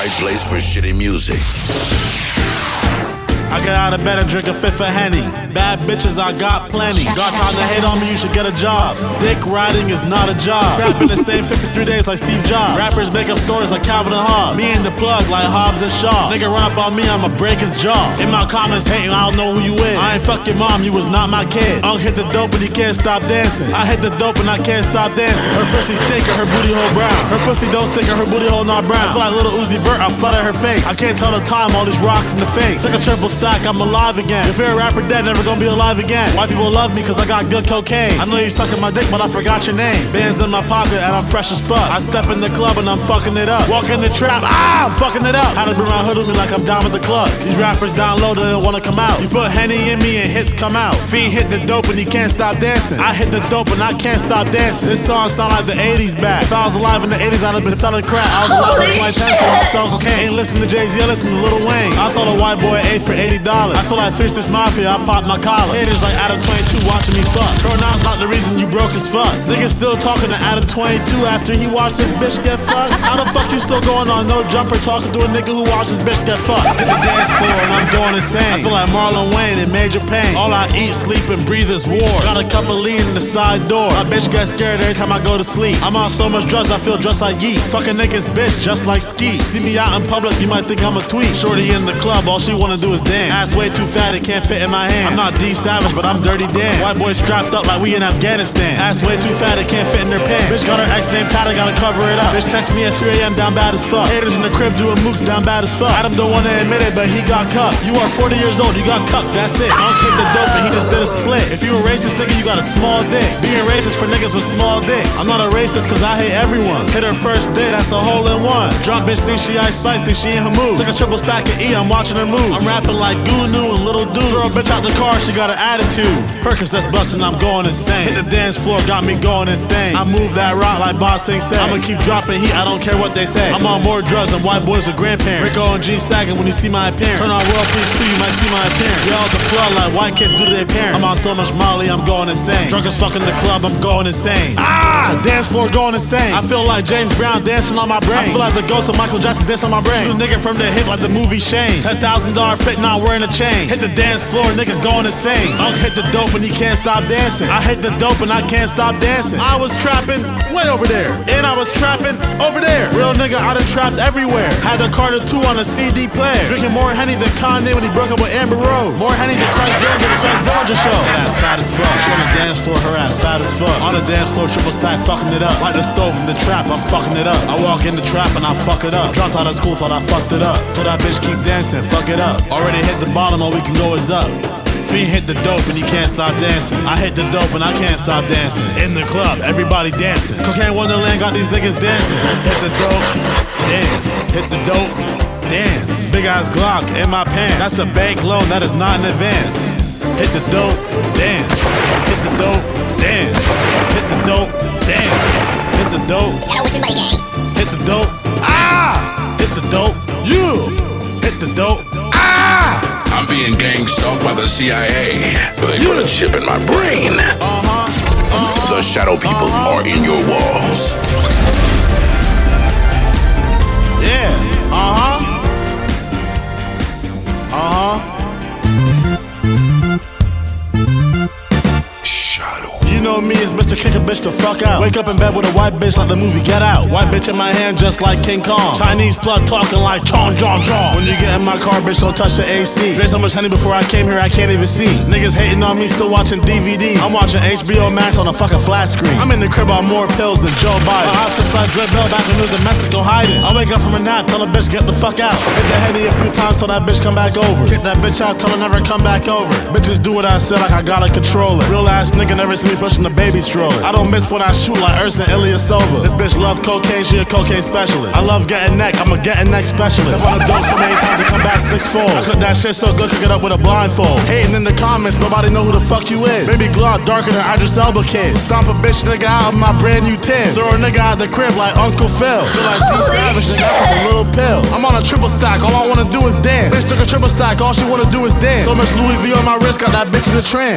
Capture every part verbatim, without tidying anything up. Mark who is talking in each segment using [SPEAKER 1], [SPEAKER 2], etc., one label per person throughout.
[SPEAKER 1] right place for shitty music.
[SPEAKER 2] I get out of bed and drink a fifth of Henny. Bad bitches, I got plenty. Got time to hate on me, you should get a job. Dick riding is not a job. Trapping the same fifty-three days like Steve Jobs. Rappers make up stories like Calvin and Hobbes. Me and the plug like Hobbs and Shaw. Nigga run up on me, I'ma break his jaw. In my comments hating, I don't know who you is. I ain't fuck your mom, you was not my kid. Unk hit the dope and he can't stop dancing. I hit the dope and I can't stop dancing. Her pussy stink and her booty hole brown. Her pussy don't stink and her booty hole not brown. I feel like little Uzi Vert, I flooded her face. I can't tell the time, all these rocks in the face. Like a triple stack, I'm alive again. If you're a rapper dead, never gonna be alive again. White people love me cause I got good cocaine. I know you sucking my dick, but I forgot your name. Bands in my pocket and I'm fresh as fuck. I step in the club and I'm fucking it up. Walk in the trap, ah, I'm fucking it up. Had to bring my hood with me like I'm down with the clubs. These rappers download and don't wanna come out. You put Henny in me and hits come out. Fiend hit the dope and he can't stop dancing. I hit the dope and I can't stop dancing. This song sound like the eighties back. If I was alive in the eighties, I'd have been selling crack. I was alive in my ten, so I'm selling cocaine. Ain't listening to Jay-Z, I listen to Lil Wayne. I sold a white boy eight for eighty dollars. I sold like three six Mafia, I popped my collar. Haters like Adam twenty-two watching me fuck. Pronouns not the reason you broke as fuck. Niggas still talking to Adam twenty-two after he watched this bitch get fucked. How the fuck you still going on no jumper talking to a nigga who watched his bitch get fucked? Hit the dance floor and I'm going insane. I feel like Marlon Wayne in Major Pain. All I eat, sleep, and breathe is war. Got a cup of lean in the side door. My bitch gets scared every time I go to sleep. I'm on so much drugs I feel just like Yeet. Fucking niggas bitch just like Ski. See me out in public, you might think I'm a tweet. Shorty in the club, all she wanna do is dance. Ass way too fat, it can't fit in my hand. I'm not D Savage, but I'm Dirty Dan. White boys strapped up like we in Afghanistan. Ass way too fat, it can't fit in their pants. Bitch got her ex named Pat, I gotta cover it up. Bitch text me at three A M down bad as fuck. Haters in the crib doing mooks down bad as fuck. Adam don't wanna admit it, but he got cucked. You are forty years old, you got cucked, that's it. Unk hit the dope and he just did a split. If you a racist nigga, you got a small dick. Being racist for niggas with small dicks. I'm not a racist cause I hate everyone. Hit her first day, that's a hole in one. Drunk bitch think she Ice Spice, think she in her mood. Like a triple stack of E, I'm watching her move. I'm rapping like Gunu and Little Dude. Throw a bitch out the car, she got an attitude. Perkins that's bustin', I'm going insane. Hit the dance floor, got me going insane. I move that rock like Boss Sing say. I'ma keep dropping heat, I don't care what they say. I'm on more drugs than white boys with grandparents. Rico and G sagging when you see my appearance. Turn on World Peace two, you might see my appearance. Y'all the plug like white kids do to their parents. I'm on so much Molly, I'm going insane. Drunk as fuck in the club, I'm going insane. Ah, dance floor going insane. I feel like James Brown dancing on my brain. I feel like the ghost of Michael Jackson dancing on my brain. Shoot a nigga from the hip like the movie Shane. Ten thousand dollar fit, not wearing a chain. Hit the dance floor, nigga going insane. Unk hit the dope and he can't stop dancing. I hit the dope and I can't stop dancing. I was trapping way over there, and I was trapping over there. Real nigga, I done trapped everywhere. Had the Carter two on a C D player. Drinking more Henny than Kanye when he broke up with Amber Rose. More Henny than Christ Danger, the Christ Danger show. That ass fat as fuck. She on the dance floor, her ass fat as fuck. On the dance floor, triple stack, fucking it up. Like the stove in the trap, I'm fucking it up. I walk in the trap and I fuck it up. Dropped out of school, thought I fucked it up. Told that bitch keep dancing, fuck it up. Already hit the bottom, all we can go is up. Fiend hit the dope and he can't stop dancing. I hit the dope and I can't stop dancing. In the club, everybody dancing. Cocaine Wonderland got these niggas dancing. Hit the dope, dance. Hit the dope, dance. Big ass Glock in my pants. That's a bank loan, that is not an advance. Hit the dope, dance. Hit the dope, dance. Hit the dope, dance. Hit the dope.
[SPEAKER 3] Shout out with your buddy gang.
[SPEAKER 2] Hit the dope. Ah! Hit the dope. You. Hit the dope. Ah!
[SPEAKER 1] I'm being gang stalked by the C I A. They put a chip in my brain.
[SPEAKER 2] Uh-huh. Uh-huh.
[SPEAKER 1] The shadow people
[SPEAKER 2] uh-huh.
[SPEAKER 1] are in your walls.
[SPEAKER 2] Yeah. Uh-huh. Uh-huh. You know me as Mister Kick a bitch to fuck out. Wake up in bed with a white bitch like the movie Get Out. White bitch in my hand just like King Kong. Chinese plug talking like chong chong chong. When you get in my car, bitch, don't touch the A C. Drank so much honey before I came here, I can't even see. Niggas hating on me, still watching D V Ds. I'm watching H B O Max on a fucking flat screen. I'm in the crib on more pills than Joe Biden. My ops inside Dread Bell back when he was in Mexico hiding. I wake up from a nap, tell a bitch get the fuck out. Hit the Henny a few times so that bitch come back over. Kick that bitch out, tell her never come back over. Bitches do what I said like I got a controller. Real ass nigga never see me pushing the baby stroller. I don't miss when I shoot like Ursa Ilyasova. This bitch love cocaine, she a cocaine specialist. I love getting neck, I'm a getting neck specialist. Step on the dope so many times it come back six-fold. I cook that shit so good, cook it up with a blindfold. Hating in the comments, nobody know who the fuck you is. Baby Glock darker than Idris Elba kids. Stomp a bitch nigga out of my brand new tin. Throw a nigga out the crib like Uncle Phil. Feel like D Savage nigga out of a little pill. I'm on a triple stack, all I wanna do is dance. Bitch took a triple stack, all she wanna do is dance. So much Louis V on my wrist, got that bitch in a trance.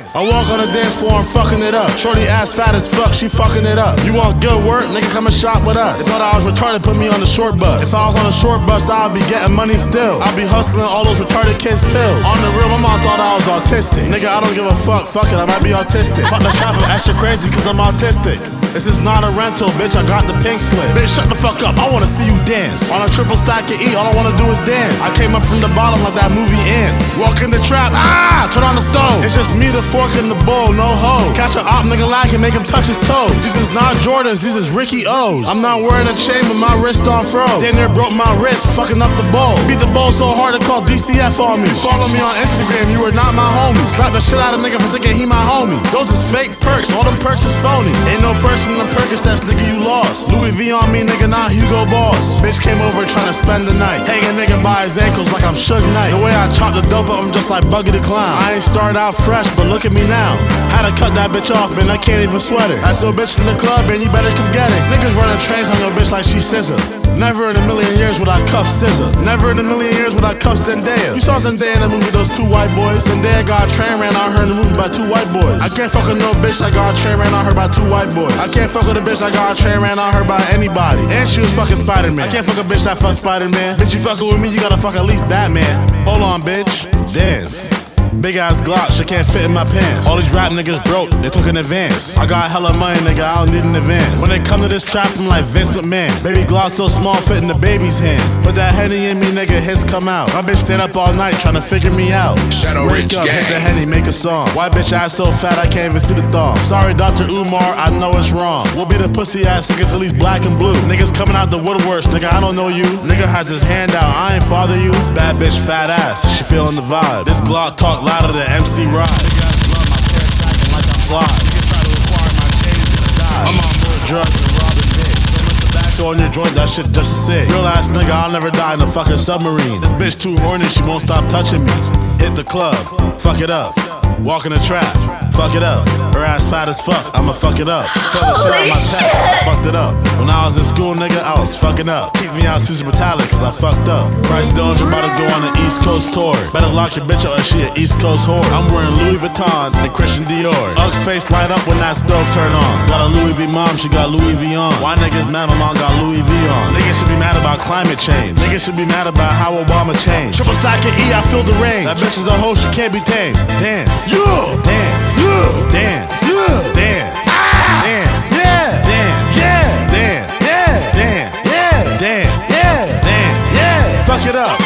[SPEAKER 2] I walk on the dance floor, I'm fucking it up. Shorty ass fat as fuck, she fucking it up. You want good work, nigga, come and shop with us. They thought I was retarded, put me on the short bus. If I was on the short bus, I'd be getting money still. I'd be hustling all those retarded kids' pills. On the real, my mom thought I was autistic. Nigga, I don't give a fuck, fuck it, I might be autistic. Fuck the shop, I'm extra crazy cause I'm autistic. This is not a rental, bitch, I got the pink slip. Bitch, shut the fuck up, I wanna see you dance. On a triple stack of E, all I wanna do is dance. I came up from the bottom like that movie Ants. Walk in the trap, ah, turn on the stove. It's just me, the fork, and the bowl, no hoe. Catch a op, nigga like and make him touch his toes. These is not Jordans, these is Ricky O's. I'm not wearing a chain, but my wrist on froze. Then there broke my wrist, fucking up the bowl. Beat the bowl so hard, they call D C F on me. Follow me on Instagram, you are not my homie. Slap the shit out of nigga for thinking he my homie. Those is fake perks, all them perks is phony. Ain't no perks in them Percocets, nigga, you lost. Louis V on me, nigga, not Hugo Boss. Bitch came over trying to spend the night. Hanging nigga by his ankles like I'm Suge Knight. The way I chop the dope up, I'm just like Buggy the Clown. I ain't started out fresh, but look at me now. Had to cut that bitch off, man, I can't even sweat her. That's your bitch in the club, and you better come get it. Niggas running trains on your bitch like she scissor. Never in a million years would I cuff S Z A. Never in a million years would I cuff Zendaya. You saw Zendaya in the movie with those two white boys. Zendaya got a train ran on her in the movie by two white boys. I can't fuck with no bitch that got a train ran on her by two white boys. I can't fuck with a bitch that got a train ran on her by anybody. And she was fucking Spider-Man. I can't fuck a bitch that fuck Spider-Man. Bitch, you fucking with me, you gotta fuck at least Batman. Hold on, bitch. Dance. Big ass Glock, shit can't fit in my pants. All these rap niggas broke, they took an advance. I got hella money, nigga, I don't need an advance. When they come to this trap, I'm like Vince McMahon. Baby Glock so small, fit in the baby's hand. Put that Henny in me, nigga, hits come out. My bitch stayed up all night trying to figure me out.
[SPEAKER 1] Shadow
[SPEAKER 2] Wake
[SPEAKER 1] Rich
[SPEAKER 2] up,
[SPEAKER 1] Gang.
[SPEAKER 2] hit the Henny, make a song. White bitch ass so fat, I can't even see the thong. Sorry, Doctor Umar, I know it's wrong. We'll be the pussy ass nigga till he's black and blue. Niggas coming out the woodworks, nigga, I don't know you. Nigga has his hand out, I ain't father you. Bad bitch, fat ass, she feeling the vibe. This Glock talk louder than M C Ride. Nigga, I love my hair sacking like I'm fly. Nigga try to acquire my chains, gonna die. I'm on more drugs than Robin Dick. So much tobacco on your joint, that shit just a sick. Real ass nigga, I'll never die in a fucking submarine. This bitch too horny, she won't stop touching me. Hit the club, fuck it up. Walk in the trap, fuck it up. Her ass fat as fuck, I'ma fuck it up. Fuck the shit out my test, I fucked it up. When I was in school, nigga, I was fucking up. Keep me out Caesar Metallic, cause I fucked up. Bryce Dillinger about to go on the East Coast tour. Better lock your bitch up, or she an East Coast whore. I'm wearing Louis Vuitton and Christian Dior. Ugg face light up when that stove turn on. Got a Louis V mom, she got Louis V on. Why niggas mad my mom got Louis V on? Niggas should be mad about climate change. Niggas should be mad about how Obama changed. Triple stack of E, I feel the range. That bitch is a hoe, she can't be tamed. Dance, yeah, dance, yeah, dance, yeah, dance, ah, dance, yeah, dance, yeah, dance, yeah, dance, yeah, dance, yeah, dance, yeah. Fuck it up.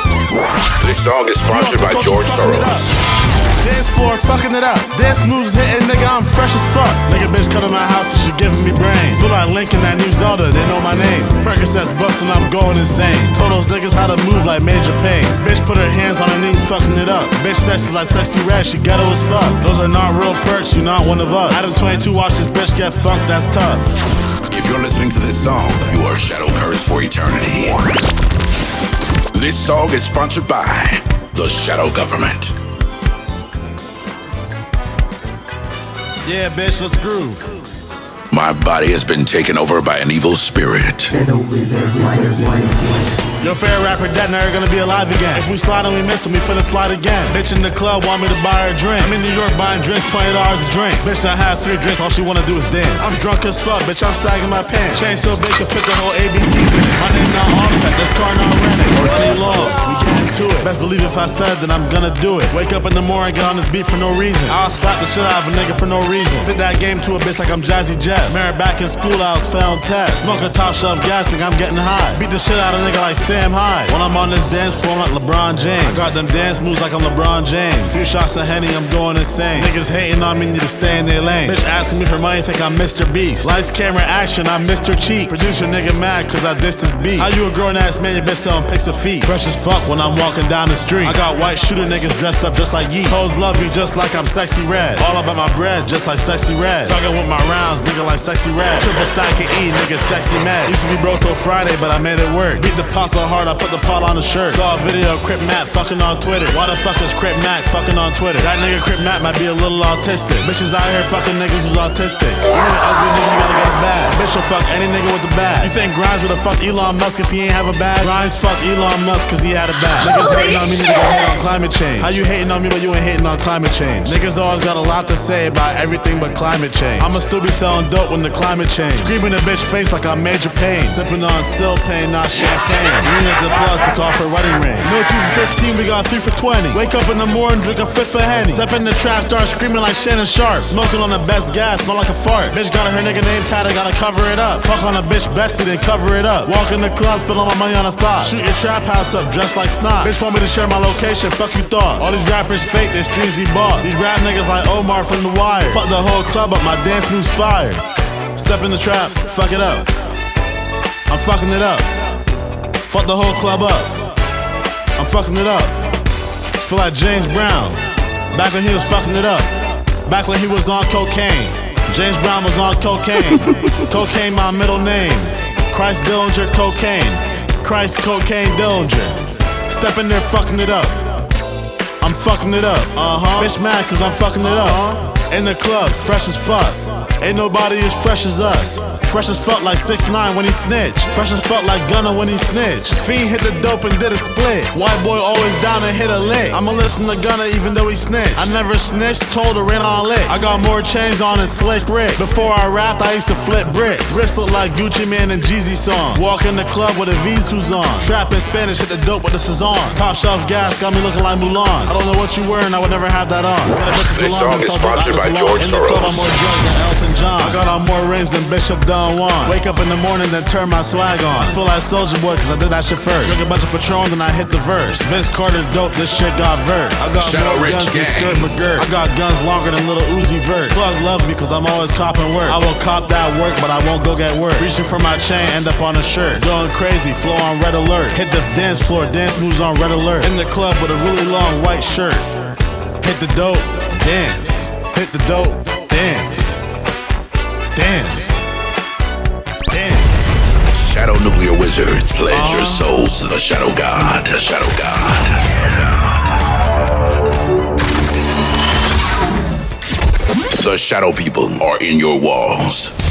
[SPEAKER 1] This song is sponsored by George Soros.
[SPEAKER 2] Dance floor, fucking it up. Dance moves hitting, nigga, I'm fresh as fuck. Nigga, bitch, come to my house and she giving me brain. Feel like Link in that new Zelda, they know my name. Percocets bustin', I'm going insane. Told those niggas how to move like Major Payne. Bitch put her hands on her knees, fucking it up. Bitch sexy like Sexy Red, she ghetto as fuck. Those are not real perks, you not one of us. Adam twenty-two, watch this bitch get fucked, that's tough.
[SPEAKER 1] If you're listening to this song, you are shadow cursed for eternity. This song is sponsored by the Shadow Government.
[SPEAKER 2] Yeah, bitch, let's groove.
[SPEAKER 1] My body has been taken over by an evil spirit.
[SPEAKER 2] Your favorite rapper dead, never gonna be alive again. If we slide and we miss him, we finna slide again. Bitch in the club want me to buy her a drink. I'm in New York buying drinks, twenty dollars a drink. Bitch, I have three drinks, all she wanna do is dance. I'm drunk as fuck, bitch, I'm sagging my pants. Chain so big can fit the whole A B Cs in it. My name not Offset, this car not rented. Money long, we get into it. Best believe if I said, then I'm gonna do it. Wake up in the morning, get on this beat for no reason. I'll slap the shit out of a nigga for no reason. Spit that game to a bitch like I'm Jazzy Jeff. Married back in school, I was failing tests. Smoke a top shelf gas, think I'm getting high. Beat the shit out of a nigga like Sam Hyde. When I'm on this dance floor, I'm like LeBron James. I got them dance moves like I'm LeBron James. Few shots of Henny, I'm going insane. Niggas hating on me, need to stay in their lane. Bitch asking me for money, think I'm Mister Beast. Lights, camera, action, I'm Mister Cheap. Producer nigga mad, cause I dissed his beat. How you a grown ass man, you bitch selling pics of feet. Fresh as fuck when I'm walking down the street. I got white shooter niggas dressed up just like Yeet. Hoes love me just like I'm Sexy Red. All about my bread, just like Sexy Red. Fucking with my rounds, nigga like Sexy Red. Triple stack of E, nigga Sexy Mad. Used to be broke till Friday, but I made it work. Beat the pot so hard, I put the pot on the shirt. Saw a video of Crip Matt fucking on Twitter. Why the fuck is Crip Matt fucking on Twitter? That nigga Crip Matt might be a little autistic. Bitches out here fucking niggas who's autistic. You ain't an ugly nigga, you gotta get a bag. Bitch will fuck any nigga with a bag. You think Grimes would've fucked Elon Musk if he ain't have a bag? Grimes fucked Elon Musk cause he had a bag. Niggas hate hating on me, need to go hate on climate change. How you hating on me, but you ain't hating on climate change? Niggas always got a lot to say about everything but climate change. I'ma still be selling dope when the climate change. Screaming a bitch face like I'm major pain. Sipping on still pain, not champagne. Lean at the plug, took off her wedding ring. No two for fifteen, we got three for twenty. Wake up in the morning, drink a fifth of Henny. Step in the trap, start screaming like Shannon Sharp. Smoking on the best gas, smell like a fart. Bitch got her nigga name tatted, gotta cover it up. Fuck on a bitch Bessie, then cover it up. Walk in the club, spend all my money on a thought. Shoot your trap house up, dressed like snot. Bitch want me to share my location, fuck you thought. All these rappers fake, they streams he bought. These rap niggas like Omar from The Wire. Fuck the whole club up, my dance moves fire. Step in the trap, fuck it up. I'm fucking it up. Fuck the whole club up. I'm fucking it up. Feel like James Brown. Back when he was fucking it up. Back when he was on cocaine. James Brown was on cocaine. Cocaine my middle name. Christ Dillinger cocaine. Christ cocaine Dillinger. Step in there fucking it up. I'm fucking it up. Uh-huh. Bitch mad cause I'm fucking it up. In the club, fresh as fuck. Ain't nobody as fresh as us. Fresh as fuck like six nine when he snitch. Fresh as fuck like Gunna when he snitch. Fiend hit the dope and did a split. White boy always down and hit a lick. I'ma listen to Gunna even though he snitched. I never snitched, told her in on lick. I got more chains on than Slick Rick. Before I rapped, I used to flip bricks. Wrist look like Gucci Man and Jeezy song. Walk in the club with a Visu's on. Trap in Spanish, hit the dope with the Cezanne. Top shelf gas, got me looking like Mulan. I don't know what you wearing, I would never have that on.
[SPEAKER 1] This song is sponsored by George Soros.
[SPEAKER 2] More drugs than Elton John. I got on more rings than Bishop Don Juan. Wake up in the morning, then turn my swag on. I feel like Soulja Boy, cause I did that shit first. Drink a bunch of Patron, then I hit the verse. Vince Carter dope, this shit got vert. I got
[SPEAKER 1] Shadow
[SPEAKER 2] more
[SPEAKER 1] Rich
[SPEAKER 2] guns
[SPEAKER 1] gang.
[SPEAKER 2] than Skirt McGirt. I got guns longer than Little Uzi Vert. Plug love me, cause I'm always copping work. I will cop that work, but I won't go get work. Reaching for my chain, end up on a shirt. Going crazy, flow on red alert. Hit the dance floor, dance moves on red alert. In the club with a really long white shirt. Hit the dope, dance. Hit the dope, dance. Dance. Dance.
[SPEAKER 1] Shadow Nuclear Wizards lend your souls to the Shadow God. The Shadow God. The Shadow People are in your walls.